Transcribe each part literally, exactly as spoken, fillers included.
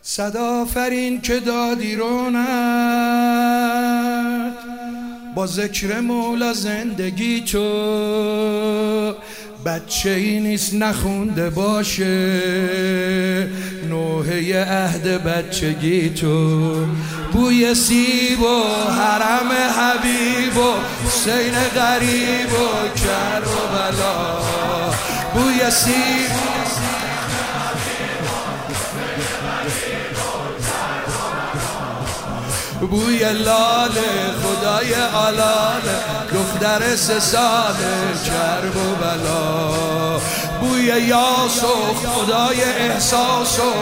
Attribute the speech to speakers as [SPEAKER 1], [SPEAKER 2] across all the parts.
[SPEAKER 1] صد آفرین که دادی رونق با ذکر مولا زندگی تو، بچه ای نیست نخونده باشه نوحه عهد بچگی تو. بوی سیب و حرم حبیب و حسین غریب و کربلا، بوی سیب بوی لال خدای علال دختر سه سال کرب و بلا، بوی یاس و خدای احساس و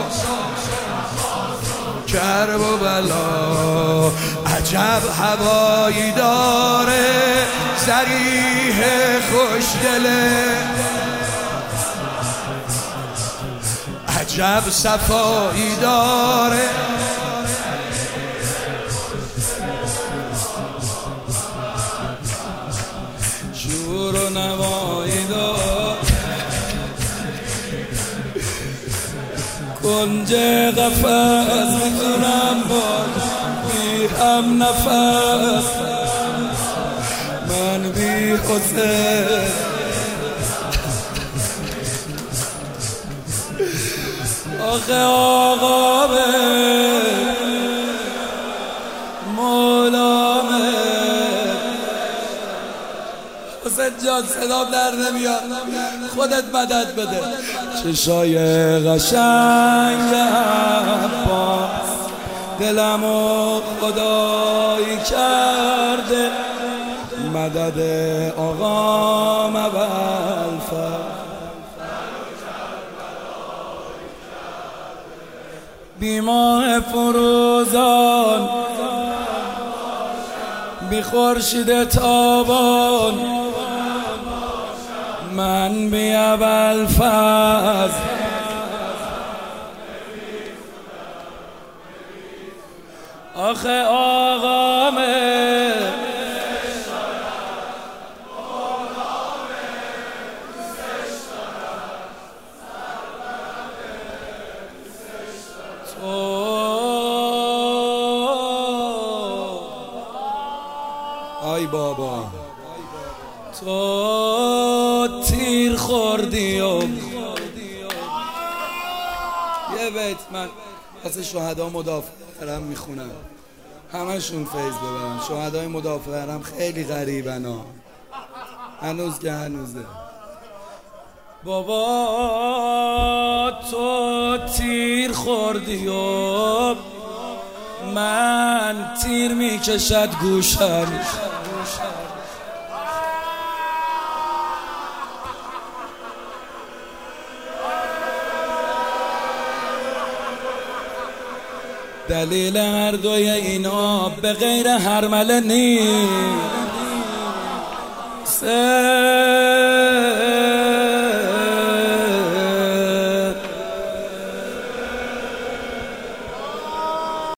[SPEAKER 1] کرب و بلا. عجب هوایی داره صریح خوشگله، عجب صفایی داره شور و نوایی داره، کنج قفس میتونم باز بی هم نفس من بی حسین. آخه آقا به مولا حسین جان صدام در نمیاد، خودت مدد بده. چشای قشنگ عباس دلمو خدایی کرده، مدد آقام ابوالفضل بی ماه فروزان بی خورشید تابان من بی ابوالفضل آخه آقامه آی بابا تو تیر خوردی و یه بیت من واسه شهدا مدافع حرم میخونم، همشون فیض ببرن. شهدای مدافع حرم خیلی غریبن ها، هنوز که هنوزه. بابا تو تیر خوردی و من تیر میکشد گوشم، دلیل هر دوی اینا به غیر هرمله نیست.